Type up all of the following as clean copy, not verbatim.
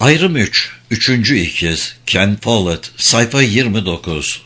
Ayrım 3. Üçüncü ikiz. Ken Follett. Sayfa 29.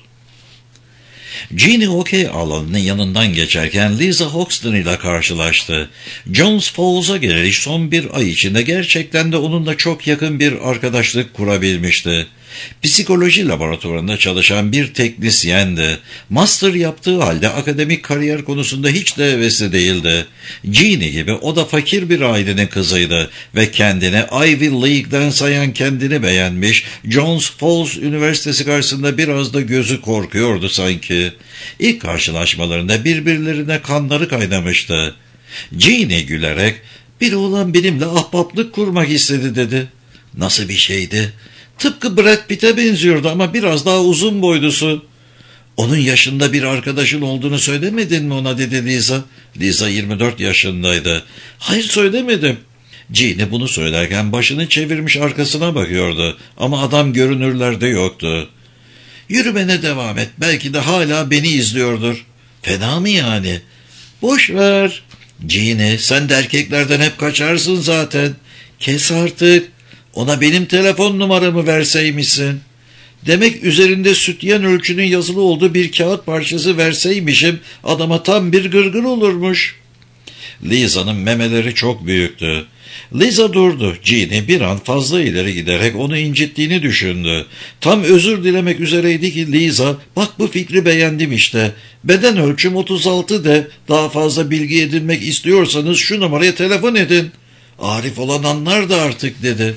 Jeannie okey alanının yanından geçerken Lisa Hoxton ile karşılaştı. Jones Falls'a geleli son bir ay içinde gerçekten de onunla çok yakın bir arkadaşlık kurabilmişti. Psikoloji laboratuvarında çalışan bir teknisyendi. Master yaptığı halde akademik kariyer konusunda hiç de hevesli değildi. Jeannie gibi o da fakir bir ailenin kızıydı ve kendini Ivy League'den sayan kendini beğenmiş, Jones Falls Üniversitesi karşısında biraz da gözü korkuyordu sanki. İlk karşılaşmalarında birbirlerine kanları kaynamıştı. Jeannie gülerek, "Bir oğlan benimle ahbaplık kurmak istedi," dedi. "Nasıl bir şeydi?" "Tıpkı Brad Pitt'e benziyordu ama biraz daha uzun boylusu." "Onun yaşında bir arkadaşın olduğunu söylemedin mi ona?" dedi Lisa. Lisa 24 yaşındaydı. "Hayır, söylemedim." Jeannie bunu söylerken başını çevirmiş arkasına bakıyordu ama adam görünürlerde yoktu. "Yürümene devam et, belki de hala beni izliyordur." "Fena mı yani?" "Boş ver." "Jeannie, sen de erkeklerden hep kaçarsın zaten." "Kes artık. Ona benim telefon numaramı verseymişsin." "Demek üzerinde sütyen ölçünün yazılı olduğu bir kağıt parçası verseymişim, adama tam bir gırgır olurmuş." Lisa'nın memeleri çok büyüktü. Lisa durdu. Jeannie bir an fazla ileri giderek onu incittiğini düşündü. Tam özür dilemek üzereydi ki Lisa, "Bak, bu fikri beğendim işte. Beden ölçüm 36 de, daha fazla bilgi edinmek istiyorsanız şu numaraya telefon edin." "Arif olan anlar da artık," dedi.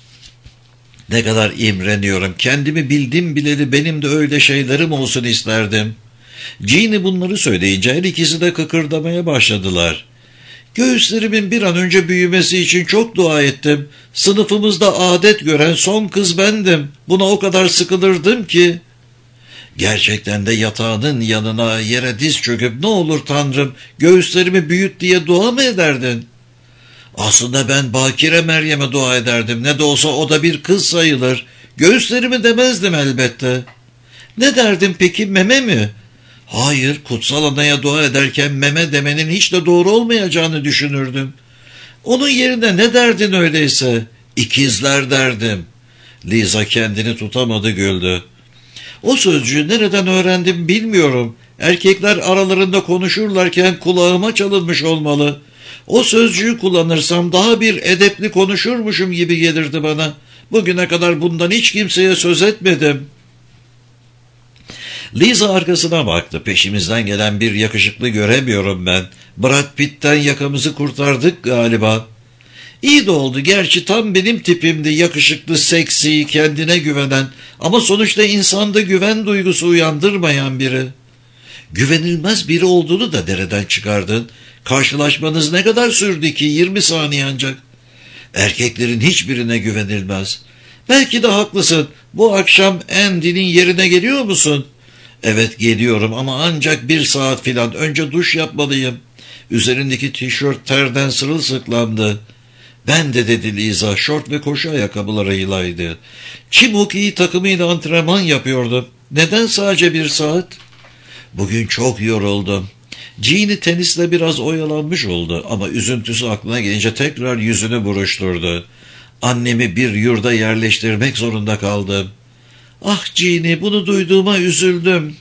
"Ne kadar imreniyorum. Kendimi bildim bileli benim de öyle şeylerim olsun isterdim." Jeannie bunları söyleyince her ikisi de kıkırdamaya başladılar. "Göğüslerimin bir an önce büyümesi için çok dua ettim. Sınıfımızda adet gören son kız bendim. Buna o kadar sıkılırdım ki." "Gerçekten de yatağının yanına yere diz çöküp 'Ne olur Tanrım, göğüslerimi büyüt,' diye dua mı ederdin?" "Aslında ben Bakire Meryem'e dua ederdim. Ne de olsa o da bir kız sayılır. Göğüslerimi demezdim elbette." "Ne derdin peki, meme mi?" "Hayır, kutsal anaya dua ederken meme demenin hiç de doğru olmayacağını düşünürdüm." "Onun yerine ne derdin öyleyse?" "İkizler derdim." Lisa kendini tutamadı, güldü. "O sözcüğü nereden öğrendim bilmiyorum. Erkekler aralarında konuşurlarken kulağıma çalınmış olmalı. O sözcüğü kullanırsam daha bir edepli konuşurmuşum gibi gelirdi bana. Bugüne kadar bundan hiç kimseye söz etmedim." Lisa arkasına baktı. "Peşimizden gelen bir yakışıklı göremiyorum ben. Brad Pitt'ten yakamızı kurtardık galiba." "İyi de oldu. Gerçi tam benim tipimdi. Yakışıklı, seksi, kendine güvenen ama sonuçta insanda güven duygusu uyandırmayan biri." "Güvenilmez biri olduğunu da nereden çıkardın? Karşılaşmanız ne kadar sürdü ki? 20 saniye ancak." "Erkeklerin hiçbirine güvenilmez." "Belki de haklısın. Bu akşam Andy'nin yerine geliyor musun?" "Evet, geliyorum ama ancak 1 saat filan. Önce duş yapmalıyım." Üzerindeki tişört terden sırılsıklamdı. "Ben de," dedi Lisa, şort ve koşu ayakkabılarıylaydı. "Çim hokeyi takımıyla antrenman yapıyordum." "Neden sadece 1 saat?" "Bugün çok yoruldum." Jeannie tenisle biraz oyalanmış oldu ama üzüntüsü aklına gelince tekrar yüzünü buruşturdu. "Annemi bir yurda yerleştirmek zorunda kaldım." "Ah Jeannie, bunu duyduğuma üzüldüm."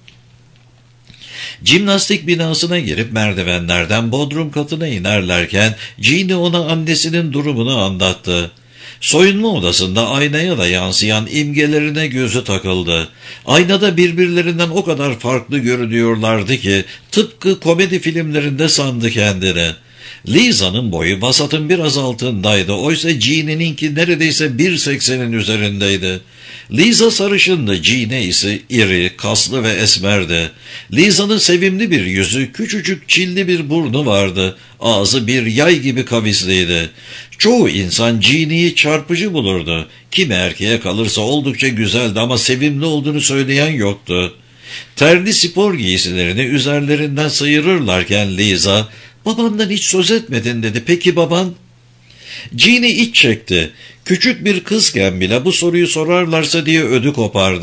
Jimnastik binasına girip merdivenlerden bodrum katına inerlerken Jeannie ona annesinin durumunu anlattı. Soyunma odasında aynaya da yansıyan imgelerine gözü takıldı. Aynada birbirlerinden o kadar farklı görünüyorlardı ki tıpkı komedi filmlerinde sandı kendini. Lisa'nın boyu vasatın biraz altındaydı. Oysa Jeannie'ninki neredeyse 1.80'in üzerindeydi. Lisa sarışındı, Jeannie ise iri, kaslı ve esmerdi. Lisa'nın sevimli bir yüzü, küçücük çilli bir burnu vardı. Ağzı bir yay gibi kavisliydi. Çoğu insan Jeannie'yi çarpıcı bulurdu. Kimi erkeğe kalırsa oldukça güzeldi ama sevimli olduğunu söyleyen yoktu. Terli spor giysilerini üzerlerinden sıyırırlarken Lisa, "Babandan hiç söz etmedin," dedi. "Peki baban?" Jeannie iç çekti. Küçük bir kızken bile bu soruyu sorarlarsa diye ödü kopardı.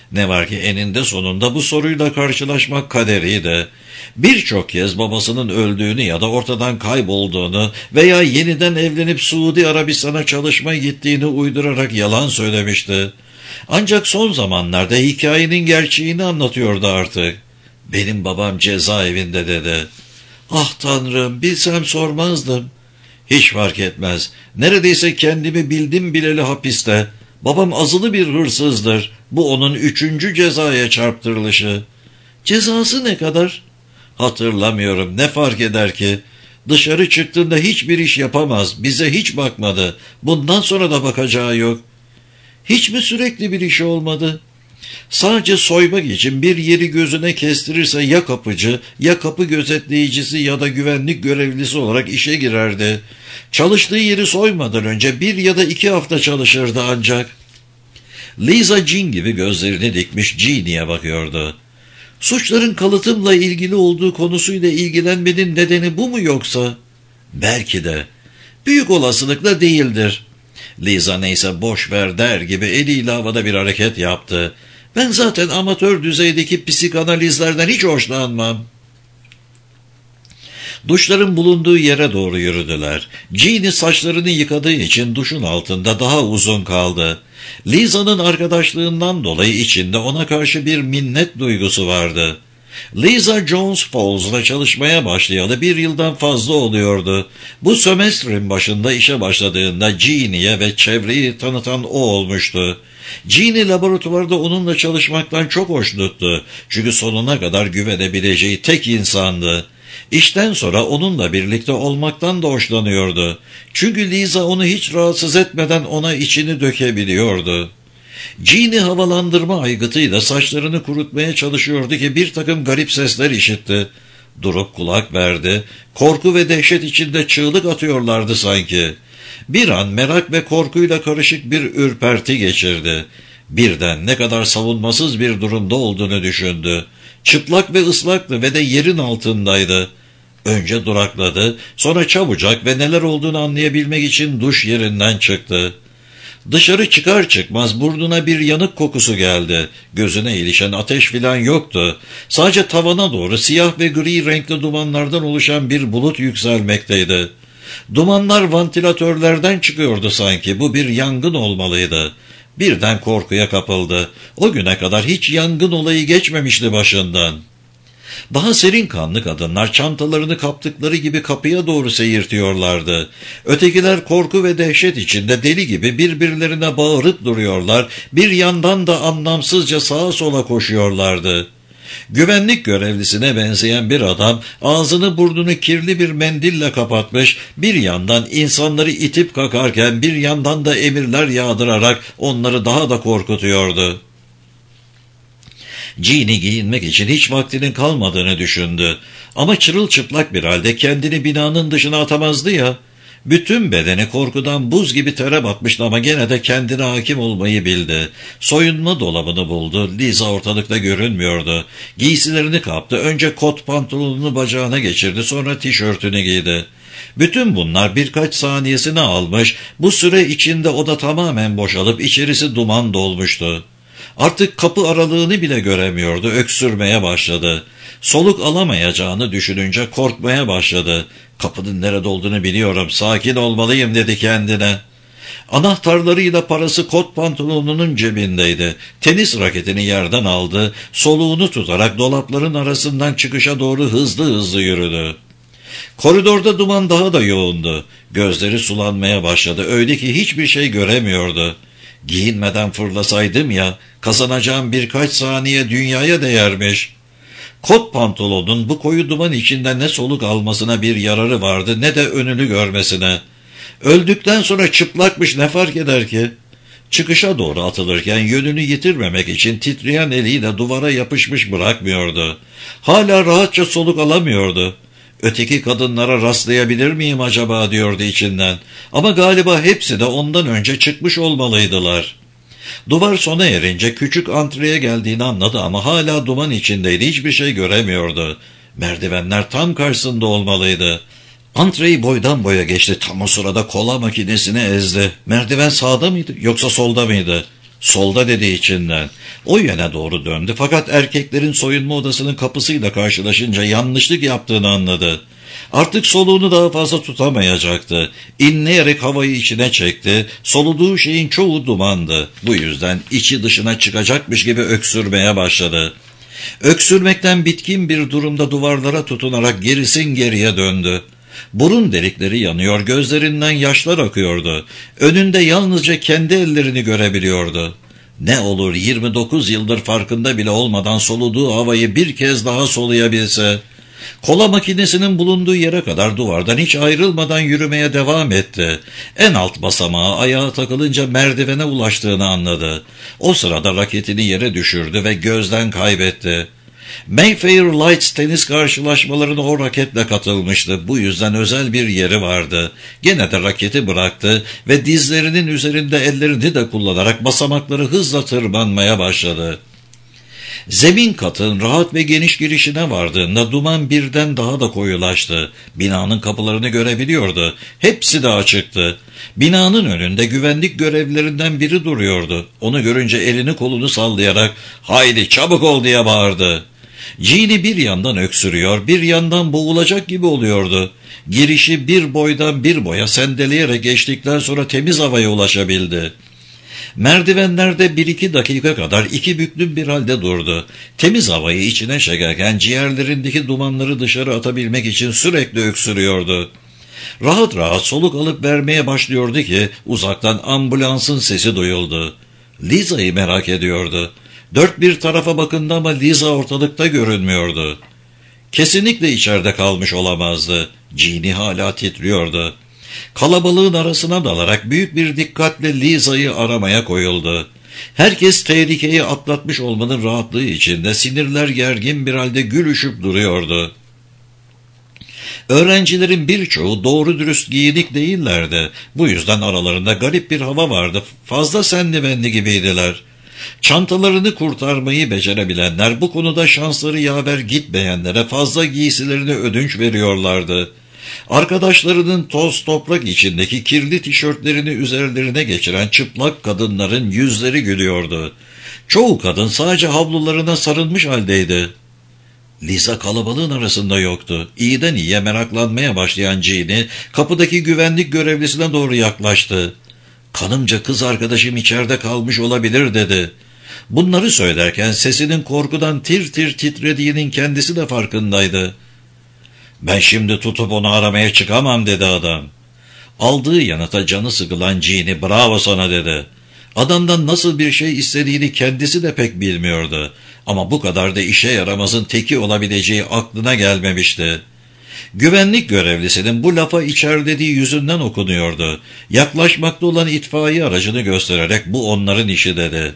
Ne var ki eninde sonunda bu soruyla karşılaşmak kaderiydi. Birçok kez babasının öldüğünü ya da ortadan kaybolduğunu veya yeniden evlenip Suudi Arabistan'a çalışmaya gittiğini uydurarak yalan söylemişti. Ancak son zamanlarda hikayenin gerçeğini anlatıyordu artık. Benim babam cezaevinde dedi. Ah Tanrım, bilsem sormazdım. Hiç fark etmez. Neredeyse kendimi bildim bileli hapiste. Babam azılı bir hırsızdır. Bu onun 3. cezaya çarptırılışı. Cezası ne kadar? Hatırlamıyorum. Ne fark eder ki? Dışarı çıktığında hiçbir iş yapamaz. Bize hiç bakmadı. Bundan sonra da bakacağı yok. Hiç mi sürekli bir işi olmadı? Sadece soymak için bir yeri gözüne kestirirse ya kapıcı, ya kapı gözetleyicisi ya da güvenlik görevlisi olarak işe girerdi. Çalıştığı yeri soymadan önce 1 ya da 2 hafta çalışırdı ancak. Lisa Jean gibi gözlerini dikmiş Jeannie'ye bakıyordu. Suçların kalıtımla ilgili olduğu konusuyla ilgilenmenin nedeni bu mu yoksa? Belki de. Büyük olasılıkla değildir. Lisa neyse boş ver der gibi eliyle havada bir hareket yaptı. Ben zaten amatör düzeydeki psikanalizlerden hiç hoşlanmam. Duşların bulunduğu yere doğru yürüdüler. Jeannie saçlarını yıkadığı için duşun altında daha uzun kaldı. Lisa'nın arkadaşlığından dolayı içinde ona karşı bir minnet duygusu vardı. Lisa Jones Falls'la çalışmaya başlayalı 1 yıldan fazla oluyordu. Bu sömestrin başında işe başladığında Jeannie'ye ve çevreyi tanıtan o olmuştu. Jeannie laboratuvarda onunla çalışmaktan çok hoşnuttu. Çünkü sonuna kadar güvenebileceği tek insandı. İşten sonra onunla birlikte olmaktan da hoşlanıyordu. Çünkü Lisa onu hiç rahatsız etmeden ona içini dökebiliyordu. Jeannie havalandırma aygıtıyla saçlarını kurutmaya çalışıyordu ki bir takım garip sesler işitti. Durup kulak verdi. Korku ve dehşet içinde çığlık atıyorlardı sanki. Bir an merak ve korkuyla karışık bir ürperti geçirdi. Birden ne kadar savunmasız bir durumda olduğunu düşündü. Çıplak ve ıslaktı ve de yerin altındaydı. Önce durakladı, sonra çabucak ve neler olduğunu anlayabilmek için duş yerinden çıktı. Dışarı çıkar çıkmaz burnuna bir yanık kokusu geldi. Gözüne ilişen ateş filan yoktu. Sadece tavana doğru siyah ve gri renkli dumanlardan oluşan bir bulut yükselmekteydi. Dumanlar vantilatörlerden çıkıyordu sanki. Bu bir yangın olmalıydı. Birden korkuya kapıldı. O güne kadar hiç yangın olayı geçmemişti başından. Daha serin kanlı kadınlar çantalarını kaptıkları gibi kapıya doğru seyirtiyorlardı. Ötekiler korku ve dehşet içinde deli gibi birbirlerine bağırıp duruyorlar, bir yandan da anlamsızca sağa sola koşuyorlardı. Güvenlik görevlisine benzeyen bir adam ağzını burnunu kirli bir mendille kapatmış, bir yandan insanları itip kakarken bir yandan da emirler yağdırarak onları daha da korkutuyordu. Jeannie giyinmek için hiç vaktinin kalmadığını düşündü. Ama çırılçıplak bir halde kendini binanın dışına atamazdı ya. Bütün bedeni korkudan buz gibi tere batmıştı ama gene de kendine hakim olmayı bildi. Soyunma dolabını buldu. Lisa ortalıkta görünmüyordu. Giysilerini kaptı. Önce kot pantolonunu bacağına geçirdi, sonra tişörtünü giydi. Bütün bunlar birkaç saniyesini almış. Bu süre içinde oda tamamen boşalıp içerisi duman dolmuştu. Artık kapı aralığını bile göremiyordu, öksürmeye başladı. Soluk alamayacağını düşününce korkmaya başladı. Kapının nerede olduğunu biliyorum, sakin olmalıyım dedi kendine. Anahtarlarıyla parası kot pantolonunun cebindeydi. Tenis raketini yerden aldı, soluğunu tutarak dolapların arasından çıkışa doğru hızlı hızlı yürüdü. Koridorda duman daha da yoğundu. Gözleri sulanmaya başladı, öyle ki hiçbir şey göremiyordu. Giyinmeden fırlasaydım ya, kazanacağım birkaç saniye dünyaya değermiş. Kot pantolonun bu koyu duman içinde ne soluk almasına bir yararı vardı ne de önünü görmesine. Öldükten sonra çıplakmış, ne fark eder ki? Çıkışa doğru atılırken yönünü yitirmemek için titreyen eliyle duvara yapışmış bırakmıyordu. Hala rahatça soluk alamıyordu. Öteki kadınlara rastlayabilir miyim acaba diyordu içinden. Ama galiba hepsi de ondan önce çıkmış olmalıydılar. Duvar sona erince küçük antreye geldiğini anladı ama hala duman içindeydi, hiçbir şey göremiyordu. Merdivenler tam karşısında olmalıydı. Antreyi boydan boya geçti, tam o sırada kola makinesini ezdi. Merdiven sağda mıydı yoksa solda mıydı? Solda dedi içinden. O yöne doğru döndü fakat erkeklerin soyunma odasının kapısıyla karşılaşınca yanlışlık yaptığını anladı. Artık soluğunu daha fazla tutamayacaktı. İnleyerek havayı içine çekti. Soluduğu şeyin çoğu dumandı. Bu yüzden içi dışına çıkacakmış gibi öksürmeye başladı. Öksürmekten bitkin bir durumda duvarlara tutunarak gerisin geriye döndü. Burun delikleri yanıyor, gözlerinden yaşlar akıyordu. Önünde yalnızca kendi ellerini görebiliyordu. Ne olur 29 yıldır farkında bile olmadan soluduğu havayı bir kez daha soluyabilse. Kola makinesinin bulunduğu yere kadar duvardan hiç ayrılmadan yürümeye devam etti. En alt basamağa ayağı takılınca merdivene ulaştığını anladı. O sırada raketini yere düşürdü ve gözden kaybetti. Mayfair Lights tenis karşılaşmalarına o raketle katılmıştı. Bu yüzden özel bir yeri vardı. Gene de raketi bıraktı ve dizlerinin üzerinde ellerini de kullanarak basamakları hızla tırmanmaya başladı. Zemin katın rahat ve geniş girişine vardığında duman birden daha da koyulaştı. Binanın kapılarını görebiliyordu. Hepsi de açıktı. Binanın önünde güvenlik görevlilerinden biri duruyordu. Onu görünce elini kolunu sallayarak "Haydi çabuk ol" diye bağırdı. Jeannie bir yandan öksürüyor, bir yandan boğulacak gibi oluyordu. Girişi bir boydan bir boya sendeleyerek geçtikten sonra temiz havaya ulaşabildi. Merdivenlerde 1-2 dakika kadar iki büklüm bir halde durdu. Temiz havayı içine çekerken ciğerlerindeki dumanları dışarı atabilmek için sürekli öksürüyordu. Rahat rahat soluk alıp vermeye başlıyordu ki uzaktan ambulansın sesi duyuldu. Lisa'yı merak ediyordu. Dört bir tarafa bakındı ama Lisa ortalıkta görünmüyordu. Kesinlikle içeride kalmış olamazdı. Jeannie hala titriyordu. Kalabalığın arasına dalarak büyük bir dikkatle Lisa'yı aramaya koyuldu. Herkes tehlikeyi atlatmış olmanın rahatlığı içinde sinirler gergin bir halde gülüşüp duruyordu. Öğrencilerin birçoğu doğru dürüst giyinik değillerdi. Bu yüzden aralarında garip bir hava vardı. Fazla senli benli gibiydiler. Çantalarını kurtarmayı becerebilenler bu konuda şansları yaver gitmeyenlere fazla giysilerini ödünç veriyorlardı. Arkadaşlarının toz toprak içindeki kirli tişörtlerini üzerlerine geçiren çıplak kadınların yüzleri gülüyordu. Çoğu kadın sadece havlularına sarılmış haldeydi. Lisa kalabalığın arasında yoktu. İyiden iyiye meraklanmaya başlayan Jeannie kapıdaki güvenlik görevlisine doğru yaklaştı. "Kanımca kız arkadaşım içeride kalmış olabilir" dedi. Bunları söylerken sesinin korkudan tir tir titrediğinin kendisi de farkındaydı. "Ben şimdi tutup onu aramaya çıkamam" dedi adam. Aldığı yanıta canı sıkılan Jeannie "Bravo sana" dedi. Adamdan nasıl bir şey istediğini kendisi de pek bilmiyordu. Ama bu kadar da işe yaramazın teki olabileceği aklına gelmemişti. Güvenlik görevlisinin bu lafa içerlediği yüzünden okunuyordu. Yaklaşmakta olan itfaiye aracını göstererek "Bu onların işi" dedi.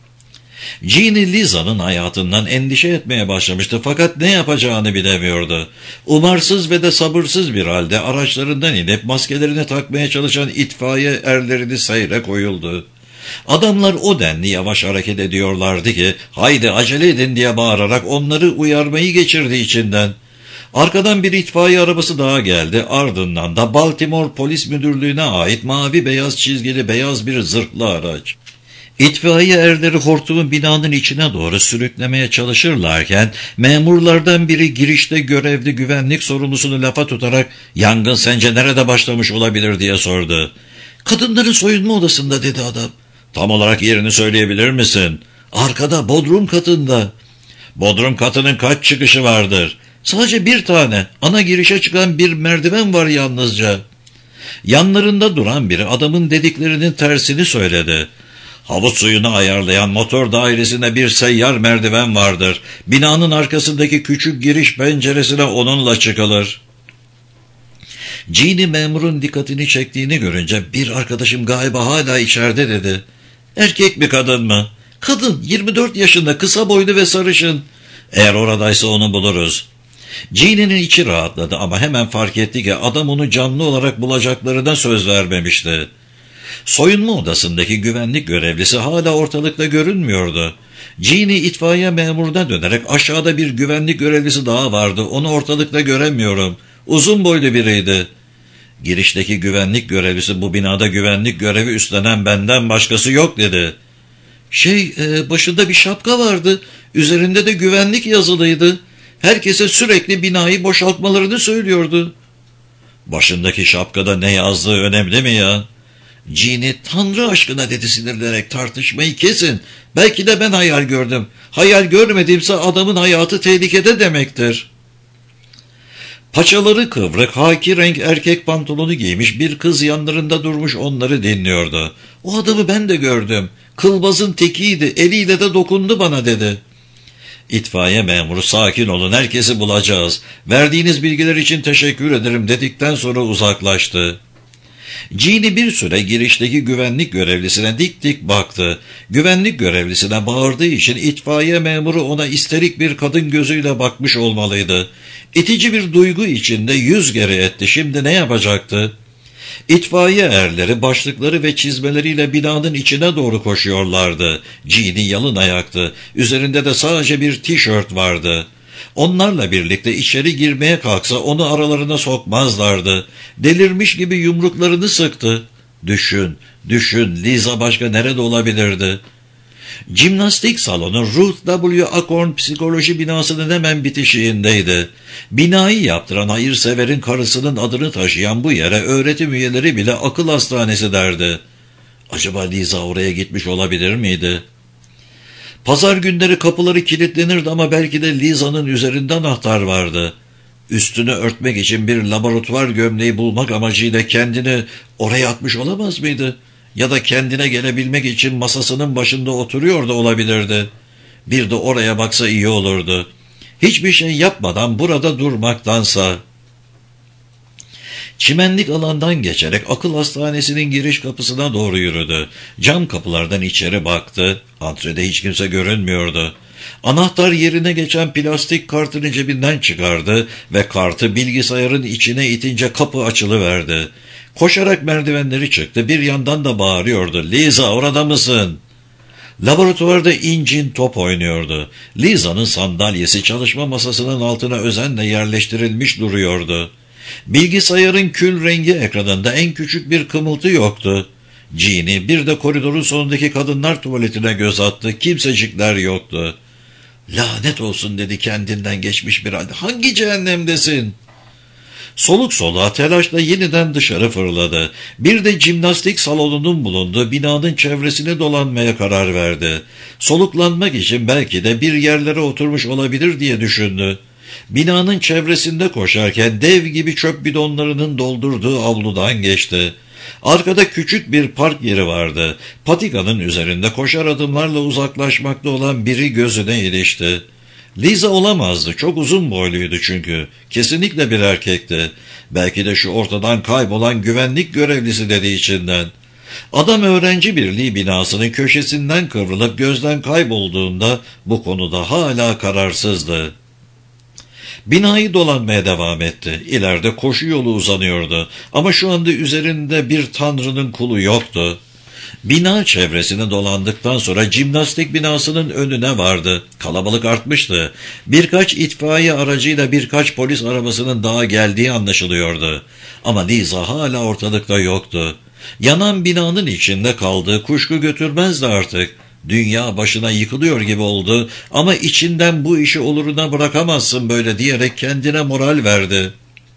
Jeannie Lisa'nın hayatından endişe etmeye başlamıştı fakat ne yapacağını bilemiyordu. Umarsız ve de sabırsız bir halde araçlarından inip maskelerini takmaya çalışan itfaiye erlerini seyre koyuldu. Adamlar o denli yavaş hareket ediyorlardı ki "Haydi acele edin" diye bağırarak onları uyarmayı geçirdi içinden. Arkadan bir itfaiye arabası daha geldi. Ardından da Baltimore Polis Müdürlüğü'ne ait mavi beyaz çizgili beyaz bir zırhlı araç. İtfaiye erleri hortumu binanın içine doğru sürüklemeye çalışırlarken memurlardan biri girişte görevli güvenlik sorumlusunu lafa tutarak "Yangın sence nerede başlamış olabilir?" diye sordu. "Kadınların soyunma odasında" dedi adam. "Tam olarak yerini söyleyebilir misin?" "Arkada, bodrum katında." "Bodrum katının kaç çıkışı vardır?" "Sadece bir tane. Ana girişe çıkan bir merdiven var yalnızca." Yanlarında duran biri adamın dediklerinin tersini söyledi. "Havuz suyunu ayarlayan motor dairesinde bir seyyar merdiven vardır. Binanın arkasındaki küçük giriş penceresine onunla çıkılır." Jeannie memurun dikkatini çektiğini görünce "Bir arkadaşım galiba hala içeride" dedi. "Erkek mi kadın mı?" "Kadın, 24 yaşında, kısa boylu ve sarışın." "Eğer oradaysa onu buluruz." Jeannie'nin içi rahatladı ama hemen fark etti ki adam onu canlı olarak bulacaklarına söz vermemişti. Soyunma odasındaki güvenlik görevlisi hala ortalıkta görünmüyordu. Jeannie itfaiye memuruna dönerek "Aşağıda bir güvenlik görevlisi daha vardı. Onu ortalıkta göremiyorum. Uzun boylu biriydi." Girişteki güvenlik görevlisi "Bu binada güvenlik görevi üstlenen benden başkası yok" dedi. Başında bir şapka vardı. Üzerinde de güvenlik yazılıydı. Herkese sürekli binayı boşaltmalarını söylüyordu. Başındaki şapkada ne yazdığı önemli mi ya? Jean'i Tanrı aşkına dedi sinirlenerek, tartışmayı kesin. Belki de ben hayal gördüm. Hayal görmediğimse adamın hayatı tehlikede demektir. Paçaları kıvrık, haki renk erkek pantolonu giymiş bir kız yanlarında durmuş onları dinliyordu. O adamı ben de gördüm. Kılbazın tekiydi, eliyle de dokundu bana dedi. İtfaiye memuru sakin olun, herkesi bulacağız. Verdiğiniz bilgiler için teşekkür ederim dedikten sonra uzaklaştı. Jean'i bir süre girişteki güvenlik görevlisine dik dik baktı. Güvenlik görevlisine bağırdığı için itfaiye memuru ona isterik bir kadın gözüyle bakmış olmalıydı. İtici bir duygu içinde yüz geri etti. Şimdi ne yapacaktı? İtfaiye erleri başlıkları ve çizmeleriyle binanın içine doğru koşuyorlardı. Jean'i yalın ayaktı. Üzerinde de sadece bir tişört vardı. Onlarla birlikte içeri girmeye kalksa onu aralarına sokmazlardı. Delirmiş gibi yumruklarını sıktı. Düşün, Liza başka nerede olabilirdi? Jimnastik salonu Ruth W. Acorn psikoloji binasının hemen bitişiğindeydi. Binayı yaptıran hayırseverin karısının adını taşıyan bu yere öğretim üyeleri bile akıl hastanesi derdi. Acaba Liza oraya gitmiş olabilir miydi? Pazar günleri kapıları kilitlenirdi ama belki de Liza'nın üzerinde anahtar vardı. Üstünü örtmek için bir laboratuvar gömleği bulmak amacıyla kendini oraya atmış olamaz mıydı? Ya da kendine gelebilmek için masasının başında oturuyor da olabilirdi. Bir de oraya baksa iyi olurdu. Hiçbir şey yapmadan burada durmaktansa. Çimenlik alandan geçerek akıl hastanesinin giriş kapısına doğru yürüdü. Cam kapılardan içeri baktı. Antrede hiç kimse görünmüyordu. Anahtar yerine geçen plastik kartını cebinden çıkardı ve kartı bilgisayarın içine itince kapı açılıverdi. Koşarak merdivenleri çıktı. Bir yandan da bağırıyordu. "Liza, orada mısın?" Laboratuvarda incin top oynuyordu. Liza'nın sandalyesi çalışma masasının altına özenle yerleştirilmiş duruyordu. Bilgisayarın kül rengi ekranında en küçük bir kımıltı yoktu. Jean'i bir de koridorun sonundaki kadınlar tuvaletine göz attı. Kimsecikler yoktu. "Lanet olsun," dedi kendinden geçmiş bir halde. "Hangi cehennemdesin?" Soluk soluğa telaşla yeniden dışarı fırladı. Bir de jimnastik salonunun bulunduğu binanın çevresini dolanmaya karar verdi. Soluklanmak için belki de bir yerlere oturmuş olabilir diye düşündü. Binanın çevresinde koşarken dev gibi çöp bidonlarının doldurduğu avludan geçti. Arkada küçük bir park yeri vardı. Patikanın üzerinde koşar adımlarla uzaklaşmakta olan biri gözüne ilişti. Liza olamazdı. Çok uzun boyluydu çünkü. Kesinlikle bir erkekti. Belki de şu ortadan kaybolan güvenlik görevlisi dedi içinden. Adam öğrenci birliği binasının köşesinden kıvrılıp gözden kaybolduğunda bu konuda hala kararsızdı. Binayı dolanmaya devam etti. İleride koşu yolu uzanıyordu. Ama şu anda üzerinde bir tanrının kulu yoktu. Bina çevresini dolandıktan sonra jimnastik binasının önüne vardı. Kalabalık artmıştı. Birkaç itfaiye aracıyla birkaç polis arabasının daha geldiği anlaşılıyordu. Ama Liza hala ortalıkta yoktu. Yanan binanın içinde kaldığı kuşku götürmezdi artık. Dünya başına yıkılıyor gibi oldu ama içinden bu işi oluruna bırakamazsın böyle diyerek kendine moral verdi.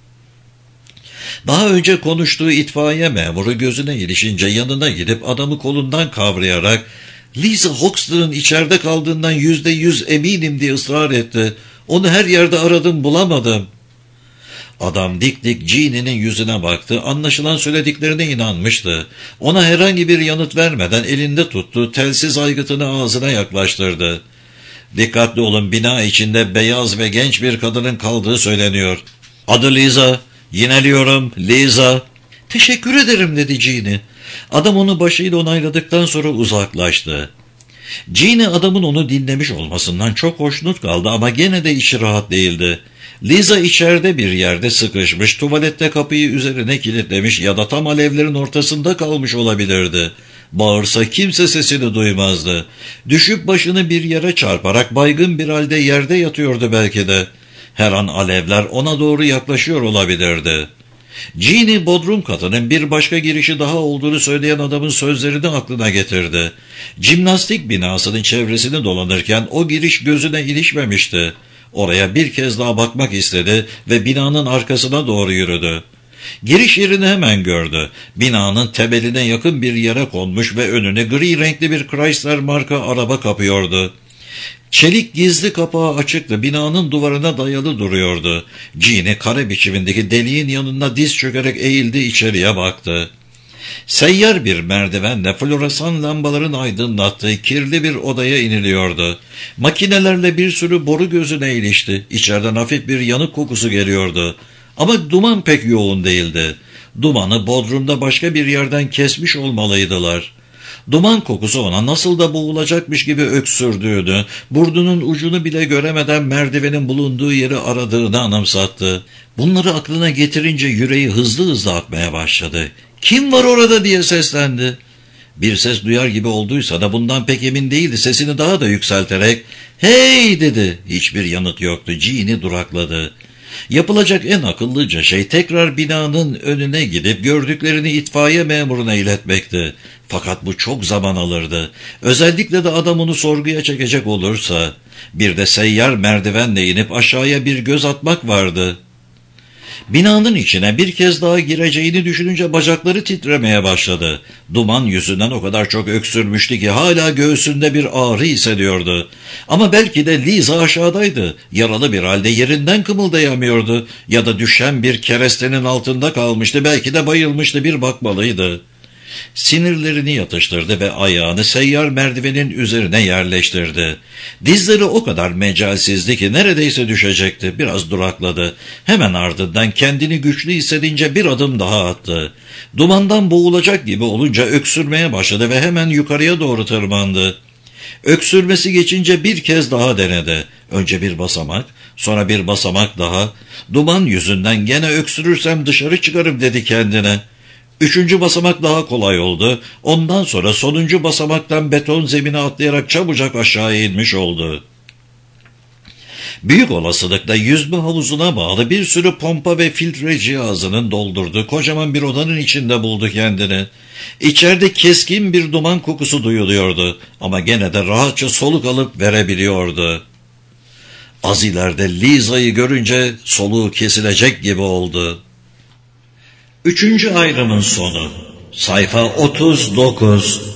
Daha önce konuştuğu itfaiye memuru gözüne ilişince yanına gidip adamı kolundan kavrayarak "Liza Hoxton'un içeride kaldığından %100 eminim," diye ısrar etti. "Onu her yerde aradım, bulamadım." Adam dik dik Jean'inin yüzüne baktı. Anlaşılan söylediklerine inanmıştı. Ona herhangi bir yanıt vermeden elinde tuttuğu telsiz aygıtını ağzına yaklaştırdı. "Dikkatli olun, bina içinde beyaz ve genç bir kadının kaldığı söyleniyor. Adı Liza. Yineliyorum, Liza." "Teşekkür ederim," dedi Jean'i. Adam onu başıyla onayladıktan sonra uzaklaştı. Jean'i adamın onu dinlemiş olmasından çok hoşnut kaldı ama gene de içi rahat değildi. Liza içeride bir yerde sıkışmış, tuvalette kapıyı üzerine kilitlemiş ya da tam alevlerin ortasında kalmış olabilirdi. Bağırsa kimse sesini duymazdı. Düşüp başını bir yere çarparak baygın bir halde yerde yatıyordu belki de. Her an alevler ona doğru yaklaşıyor olabilirdi. Jean'i bodrum katının bir başka girişi daha olduğunu söyleyen adamın sözlerini aklına getirdi. Jimnastik binasının çevresini dolanırken o giriş gözüne ilişmemişti. Oraya bir kez daha bakmak istedi ve binanın arkasına doğru yürüdü. Giriş yerini hemen gördü. Binanın temeline yakın bir yere konmuş ve önüne gri renkli bir Chrysler marka araba kapıyordu. Çelik gizli kapağı açıktı, binanın duvarına dayalı duruyordu. Jean'i kare biçimindeki deliğin yanına diz çökerek eğildi, içeriye baktı. Seyyar bir merdivenle floresan lambaların aydınlattığı kirli bir odaya iniliyordu. Makinelerle bir sürü boru gözüne ilişti. İçeriden hafif bir yanık kokusu geliyordu. Ama duman pek yoğun değildi. Dumanı bodrumda başka bir yerden kesmiş olmalıydılar. Duman kokusu ona nasıl da boğulacakmış gibi öksürdüğünü, burnunun ucunu bile göremeden merdivenin bulunduğu yeri aradığını anımsattı. Bunları aklına getirince yüreği hızlı hızlı atmaya başladı. "Kim var orada?" diye seslendi. Bir ses duyar gibi olduysa da bundan pek emin değildi. Sesini daha da yükselterek "Hey!" dedi. Hiçbir yanıt yoktu. Jean'i durakladı. Yapılacak en akıllıca şey tekrar binanın önüne gidip gördüklerini itfaiye memuruna iletmekti. Fakat bu çok zaman alırdı. Özellikle de adam onu sorguya çekecek olursa. Bir de seyyar merdivenle inip aşağıya bir göz atmak vardı. Binanın içine bir kez daha gireceğini düşününce bacakları titremeye başladı. Duman yüzünden o kadar çok öksürmüştü ki hala göğsünde bir ağrı hissediyordu. Ama belki de Liza aşağıdaydı. Yaralı bir halde yerinden kımıldayamıyordu. Ya da düşen bir kerestenin altında kalmıştı. Belki de bayılmıştı, bir bakmalıydı. Sinirlerini yatıştırdı ve ayağını seyyar merdivenin üzerine yerleştirdi. Dizleri o kadar mecalsizdi ki neredeyse düşecekti. Biraz durakladı. Hemen ardından kendini güçlü hissedince bir adım daha attı. Dumandan boğulacak gibi olunca öksürmeye başladı ve hemen yukarıya doğru tırmandı. Öksürmesi geçince bir kez daha denedi. Önce bir basamak, sonra bir basamak daha. Duman yüzünden gene öksürürsem dışarı çıkarım dedi kendine. 3. basamak daha kolay oldu. Ondan sonra sonuncu basamaktan beton zemine atlayarak çabucak aşağıya inmiş oldu. Büyük olasılıkla yüzme havuzuna bağlı bir sürü pompa ve filtre cihazının doldurduğu kocaman bir odanın içinde buldu kendini. İçeride keskin bir duman kokusu duyuluyordu ama gene de rahatça soluk alıp verebiliyordu. Az ileride Liza'yı görünce soluğu kesilecek gibi oldu. 3. ayrımın sonu. Sayfa 39.